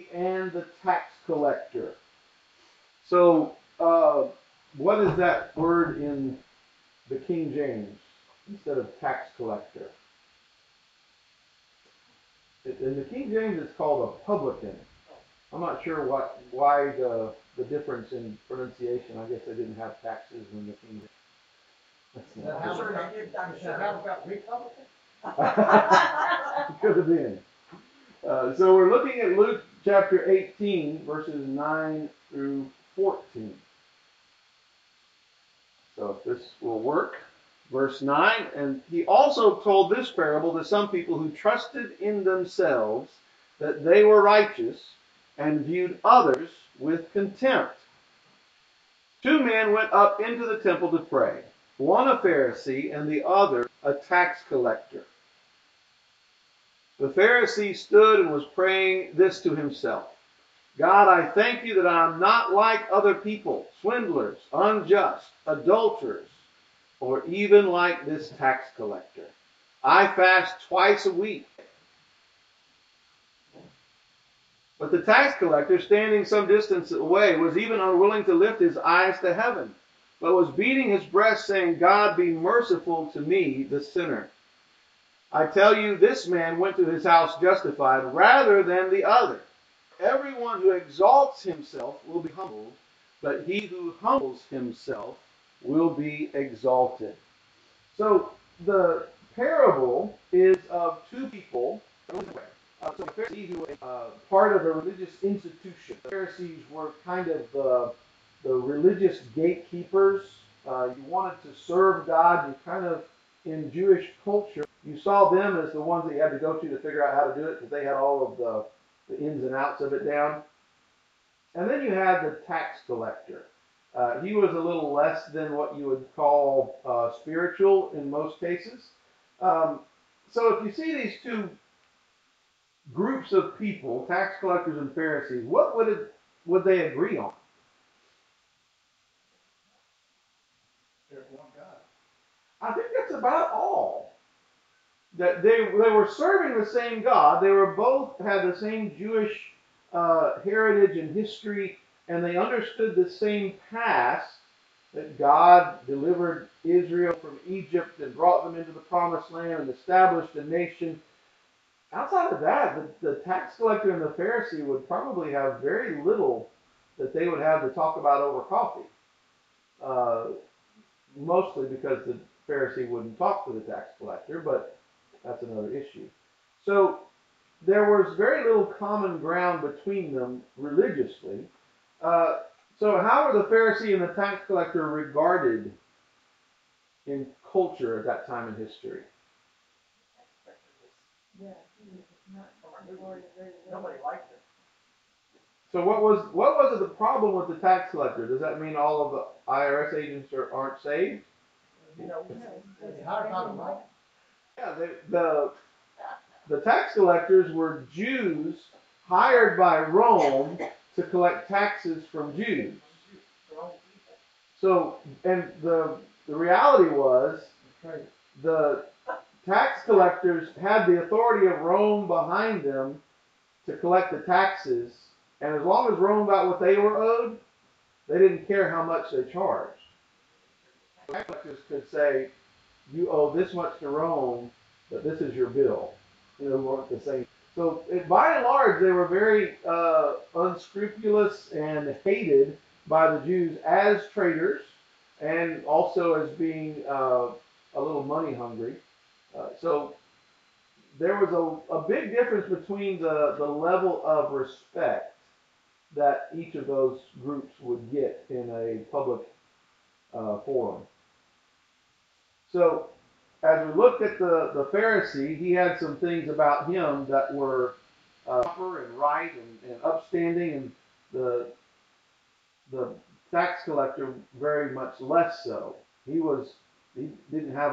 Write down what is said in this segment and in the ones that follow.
and the tax collector. So, what is that word in the King James instead of tax collector? In the King James, it's called a publican. I'm not sure why the difference in pronunciation. I guess they didn't have taxes in the King James. Could have been. So we're looking at Luke chapter 18, verses 9 through 14. So if this will work. Verse 9, and he also told this parable to some people who trusted in themselves that they were righteous and viewed others with contempt. Two men went up into the temple to pray, one a Pharisee and the other a tax collector. The Pharisee stood and was praying this to himself: God, I thank you that I am not like other people, swindlers, unjust, adulterers, or even like this tax collector. I fast twice a week. But the tax collector, standing some distance away, was even unwilling to lift his eyes to heaven, but was beating his breast, saying, God, be merciful to me, the sinner. I tell you, this man went to his house justified rather than the other. Everyone who exalts himself will be humbled, but he who humbles himself will be exalted. So the parable is of two people. So the Pharisee, who was part of a religious institution. The Pharisees were kind of the religious gatekeepers. You wanted to serve God. You kind of, in Jewish culture, you saw them as the ones that you had to go to figure out how to do it, because they had all of the ins and outs of it down. And then you had the tax collector. He was a little less than what you would call spiritual in most cases. So if you see these two groups of people, tax collectors and Pharisees, what would they agree on? There's one God. I think that's about all. That they were serving the same God. They were both had the same Jewish heritage and history, and they understood the same past, that God delivered Israel from Egypt and brought them into the promised land and established a nation. Outside of that, the tax collector and the Pharisee would probably have very little that they would have to talk about over coffee. Mostly because the Pharisee wouldn't talk to the tax collector, but that's another issue. So there was very little common ground between them religiously. So how were the Pharisee and the tax collector regarded in culture at that time in history? Nobody liked it. So what was the problem with the tax collector? Does that mean all of the IRS agents aren't saved? They hired by the Rome. Yeah, the tax collectors were Jews hired by Rome to collect taxes from Jews. So, and the reality was, the tax collectors had the authority of Rome behind them to collect the taxes, and as long as Rome got what they were owed, they didn't care how much they charged. Tax collectors could say, you owe this much to Rome, but this is your bill. You know, weren't the same. So by and large, they were very unscrupulous and hated by the Jews as traitors, and also as being a little money hungry. So there was a big difference between the level of respect that each of those groups would get in a public forum. So as we looked at the Pharisee, he had some things about him that were proper and right and upstanding, and the tax collector very much less so. He didn't have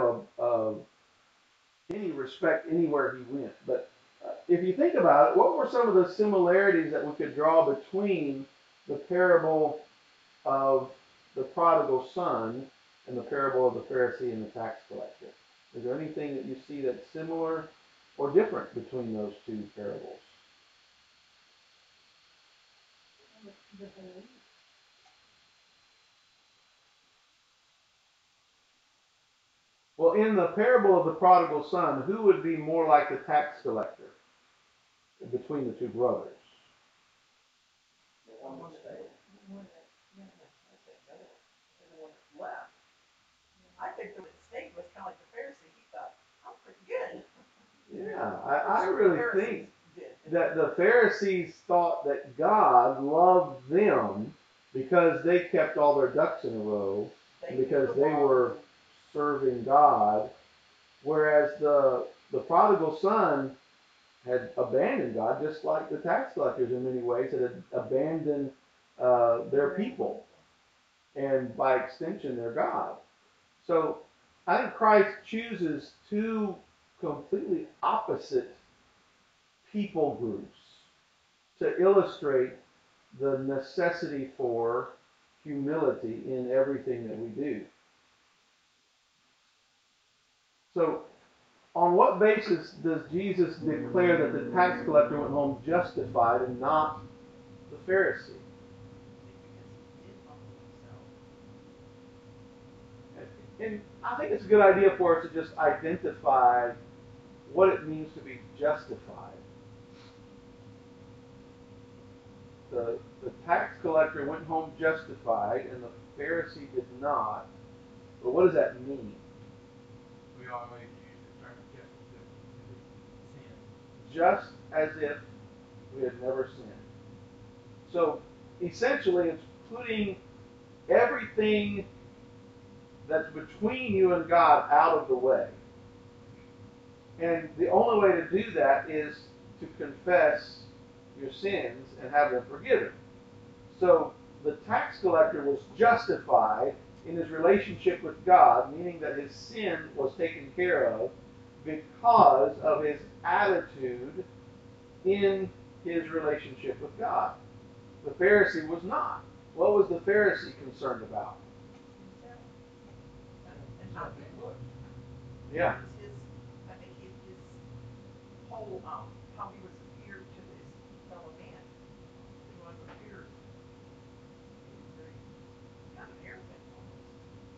any respect anywhere he went. But if you think about it, what were some of the similarities that we could draw between the parable of the prodigal son and the parable of the Pharisee and the tax collector? Is there anything that you see that's similar or different between those two parables? Well, in the parable of the prodigal son, who would be more like the tax collector between the two brothers? The one that stayed. I think so. And the one that left. I think the one that stayed was kind of like the Pharisee. He thought, I'm pretty good. Yeah, I really think did. that the Pharisees thought that God loved them because they kept all their ducks in a row, and because they were serving God, whereas the prodigal son had abandoned God, just like the tax collectors in many ways had abandoned their people, and by extension their God. So I think Christ chooses two completely opposite people groups to illustrate the necessity for humility in everything that we do. So, on what basis does Jesus declare that the tax collector went home justified and not the Pharisee? Because he did humble himself. And I think it's a good idea for us to just identify what it means to be justified. The tax collector went home justified, and the Pharisee did not. But what does that mean? We always use the term just sin. Just as if we had never sinned. So essentially, it's putting everything that's between you and God out of the way. And the only way to do that is to confess your sins and have them forgiven. So the tax collector was justified in his relationship with God, meaning that his sin was taken care of because of his attitude in his relationship with God. The Pharisee was not. What was the Pharisee concerned about? And how he looked. Yeah. His, I think his whole, how he was appeared to his fellow man. He wanted to appear. He was very, kind of arrogant almost.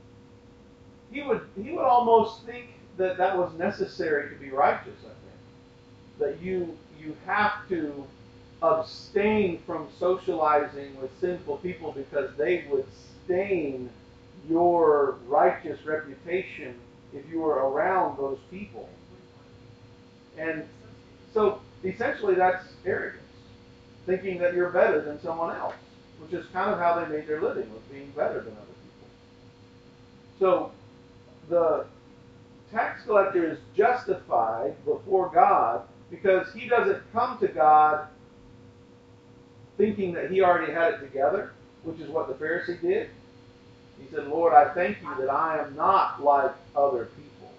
He would almost think that that was necessary to be righteous, I think. That you have to abstain from socializing with sinful people because they would stain your righteous reputation if you were around those people. And so essentially that's arrogance, thinking that you're better than someone else, which is kind of how they made their living, was being better than other people. So the tax collector is justified before God because he doesn't come to God thinking that he already had it together, which is what the Pharisee did. He said, Lord, I thank you that I am not like other people.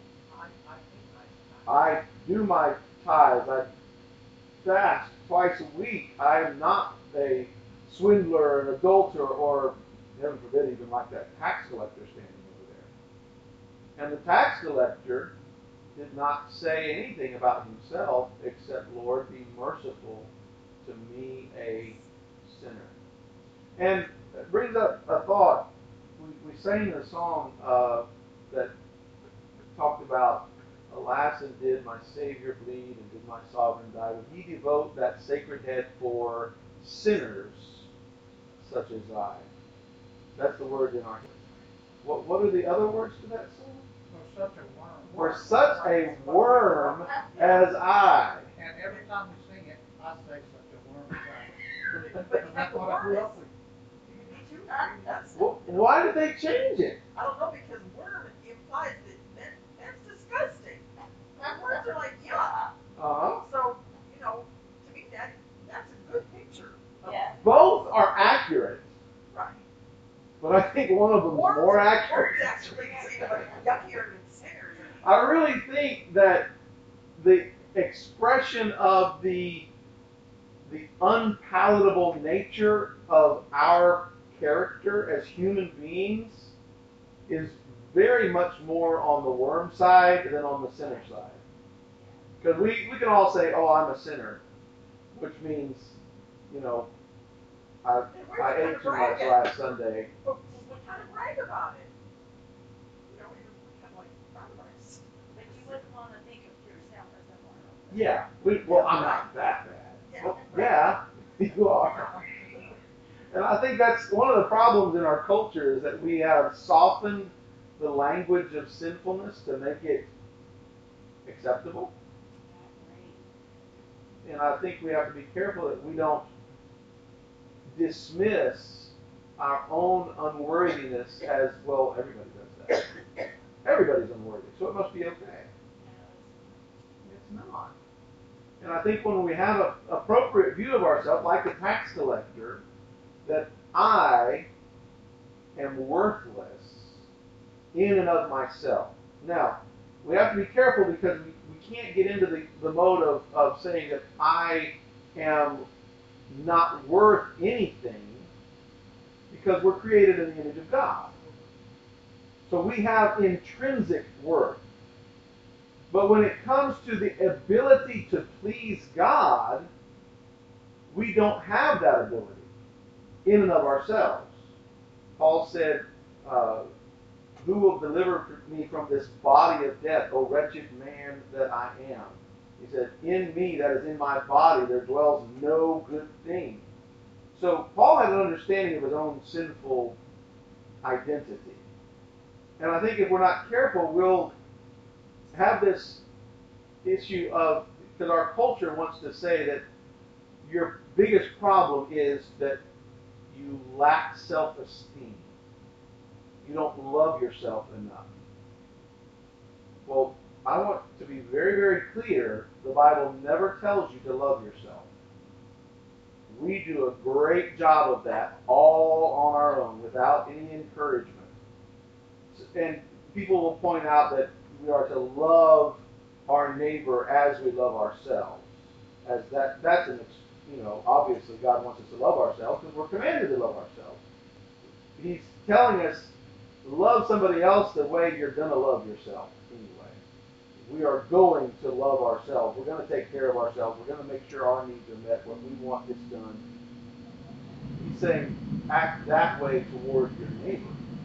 I do my tithes. I fast twice a week. I am not a swindler, an adulterer, or, heaven forbid, even like that tax collector standing over there. And the tax collector did not say anything about himself except, Lord, be merciful to me, a sinner. And it brings up a thought. We sang the song that talked about, alas, and did my Savior bleed, and did my sovereign die? Would he devote that sacred head for sinners such as I? That's the word in our hymn. What are the other words to that song? For such a worm. For such a worm as I. And every time we sing it, I say such a worm as I. Because that's what I grew up with. Me too. That's, Why did they change it? I don't know, because worm implies that's disgusting. Worms are like yuck. Uh-huh. So, to me that's a good picture. Both are accurate. Right. But I think one of them is more accurate. Worms actually seem like yuckier than sinners. I really think that the expression of the unpalatable nature of our character as human beings is very much more on the worm side than on the sinner side. Because we can all say, oh, I'm a sinner, which means, I, And we I were kind ate of too much bragging. last Sunday. We kind of brag about it. We kind of like proud of ourselves. But you wouldn't want to think of yourself as immoral. Yeah. Well, I'm not that bad. Yeah. Well, yeah, you are. And I think that's one of the problems in our culture is that we have softened the language of sinfulness to make it acceptable. And I think we have to be careful that we don't dismiss our own unworthiness as, well, everybody does that. Everybody's unworthy, so it must be okay. It's not. And I think when we have an appropriate view of ourselves, like the tax collector, that I am worthless in and of myself. Now, we have to be careful because we can't get into the mode of saying that I am not worth anything because we're created in the image of God. So we have intrinsic worth. But when it comes to the ability to please God, we don't have that ability in and of ourselves. Paul said, who will deliver me from this body of death, O wretched man that I am? He said, in me, that is in my body, there dwells no good thing. So Paul had an understanding of his own sinful identity. And I think if we're not careful, we'll have this issue of, because our culture wants to say that your biggest problem is that you lack self-esteem. You don't love yourself enough. Well, I want to be very, very clear. The Bible never tells you to love yourself. We do a great job of that all on our own without any encouragement. And people will point out that we are to love our neighbor as we love ourselves. As that's an, obviously God wants us to love ourselves because we're commanded to love ourselves. He's telling us, love somebody else the way you're going to love yourself anyway. We are going to love ourselves. We're going to take care of ourselves. We're going to make sure our needs are met, what we want gets done. He's saying, act that way toward your neighbor.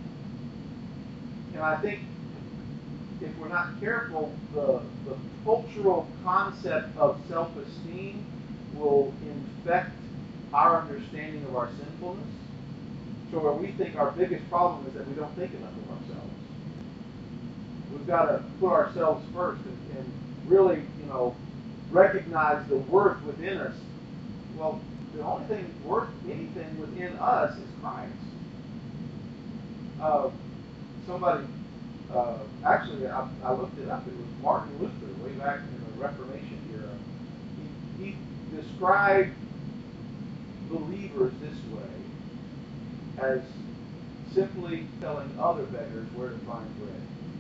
And I think if we're not careful, the cultural concept of self-esteem will infect our understanding of our sinfulness. So where we think our biggest problem is that we don't think enough of ourselves. We've got to put ourselves first and really, recognize the worth within us. Well, the only thing worth anything within us is Christ. Somebody, actually, I looked it up. It was Martin Luther, way back in the Reformation era. He described believers this way, as simply telling other beggars where to find bread.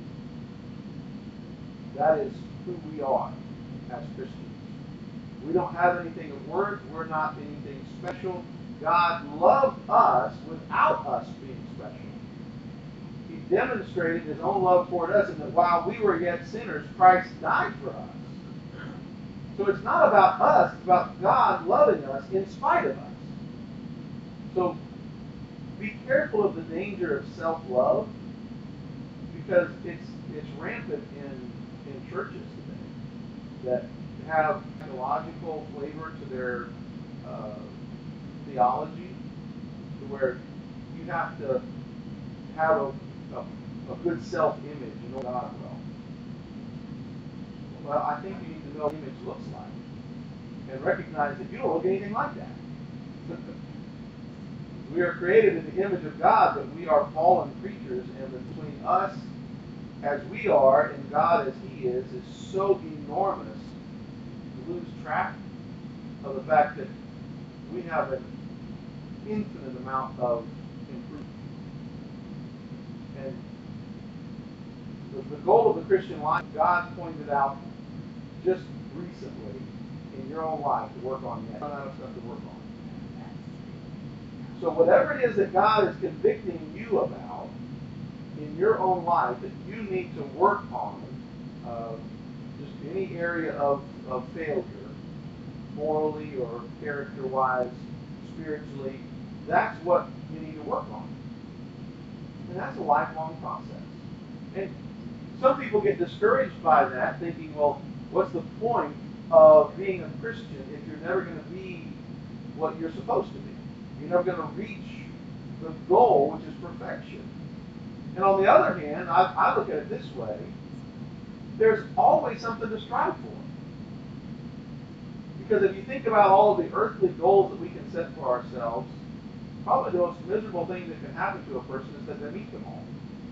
That is who we are as Christians. We don't have anything of worth. We're not anything special. God loved us without us being special. He demonstrated his own love toward us in that while we were yet sinners, Christ died for us. So it's not about us. It's about God loving us in spite of us. So be careful of the danger of self-love because it's rampant in churches today that have psychological flavor to their theology, to where you have to have a good self-image, you know God well. Well, I think you need to know what image looks like and recognize that you don't look anything like that. We are created in the image of God, but we are fallen creatures, and between us as we are and God as He is so enormous to lose track of the fact that we have an infinite amount of improvement. And the goal of the Christian life, God pointed out just recently in your own life to work on yet. Run out of stuff to work on. So whatever it is that God is convicting you about in your own life that you need to work on, just any area of failure, morally or character-wise, spiritually, that's what you need to work on. And that's a lifelong process. And some people get discouraged by that, thinking, well, what's the point of being a Christian if you're never going to be what you're supposed to be? You're never going to reach the goal, which is perfection. And on the other hand, I look at it this way. There's always something to strive for. Because if you think about all of the earthly goals that we can set for ourselves, probably the most miserable thing that can happen to a person is that they meet them all.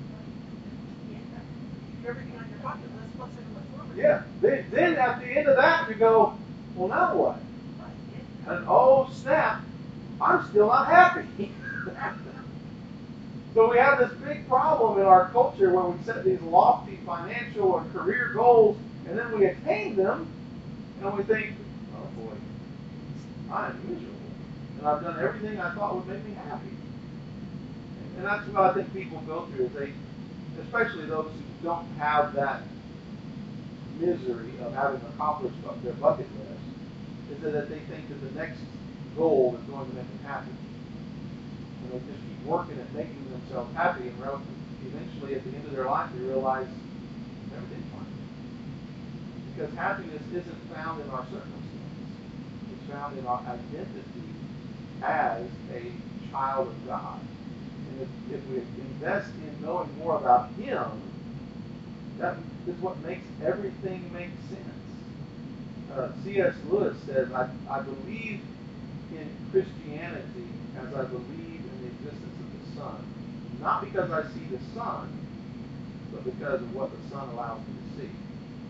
Everything on your bucket list, what's in the forward? Yeah. Then at the end of that, you go, well, now what? Right. And oh, snap, I'm still not happy. So we have this big problem in our culture where we set these lofty financial and career goals, and then we attain them, and we think, oh boy, I'm miserable. And I've done everything I thought would make me happy. And that's what I think people go through, is they, especially those who don't have that misery of having accomplished their bucket list, is that they think that the next goal is going to make them happy. And they just keep working at making themselves happy, and eventually at the end of their life they realize they never did find it. Because happiness isn't found in our circumstances. It's found in our identity as a child of God. And if we invest in knowing more about Him, that is what makes everything make sense. C.S. Lewis says, I believe in Christianity as I believe in the existence of the sun, not because I see the sun, but because of what the sun allows me to see.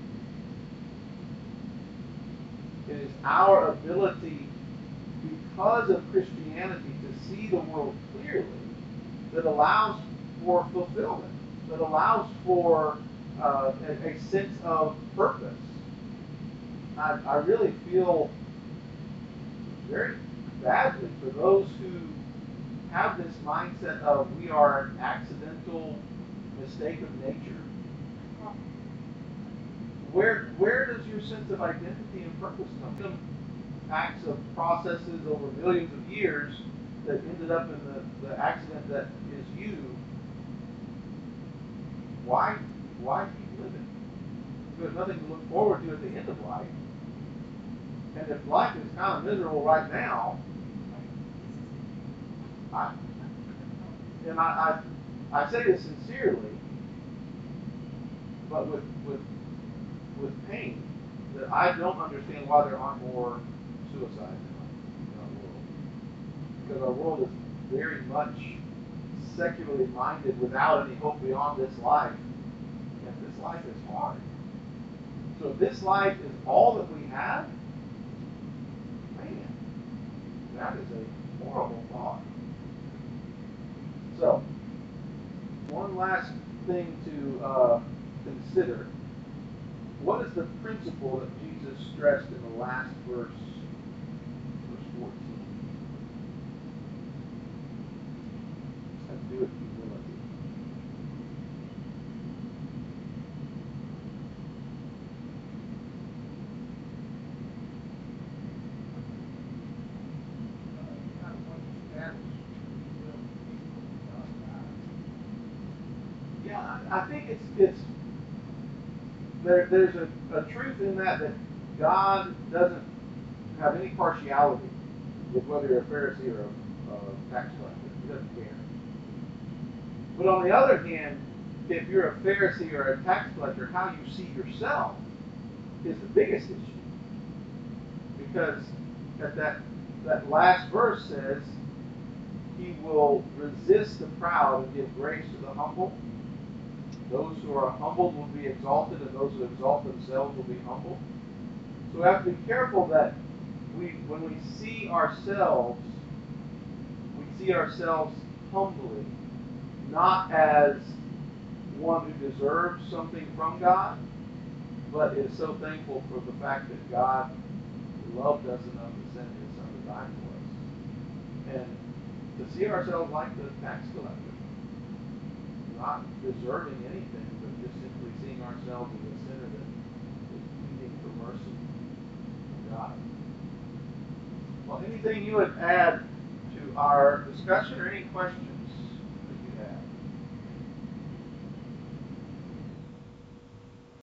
It is our ability, because of Christianity, to see the world clearly that allows for fulfillment, that allows for a sense of purpose. I really feel very badly for those who have this mindset of we are an accidental mistake of nature. Where does your sense of identity and purpose come from? Acts of processes over millions of years that ended up in the accident that is you. Why keep living? There's nothing to look forward to at the end of life. And if life is kind of miserable right now, I say this sincerely, but with pain, that I don't understand why there aren't more suicides in our world. Because our world is very much secularly minded without any hope beyond this life. And this life is hard. So if this life is all that we have, man, that is a horrible thought. So, one last thing to consider. What is the principle that Jesus stressed in the last verse 14? And do it humility. Yeah, I think it's there's a truth in that God doesn't have any partiality with whether you're a Pharisee or a tax collector. He doesn't care. But on the other hand, if you're a Pharisee or a tax collector, how you see yourself is the biggest issue. Because at that last verse says, He will resist the proud and give grace to the humble. Those who are humbled will be exalted, and those who exalt themselves will be humbled. So we have to be careful that when we see ourselves humbly, not as one who deserves something from God, but is so thankful for the fact that God loved us enough to send His Son to die for us. And to see ourselves like the tax collector, not deserving anything, but just simply seeing ourselves as a sinner that is pleading for mercy from God. Well, anything you would add to our discussion or any questions?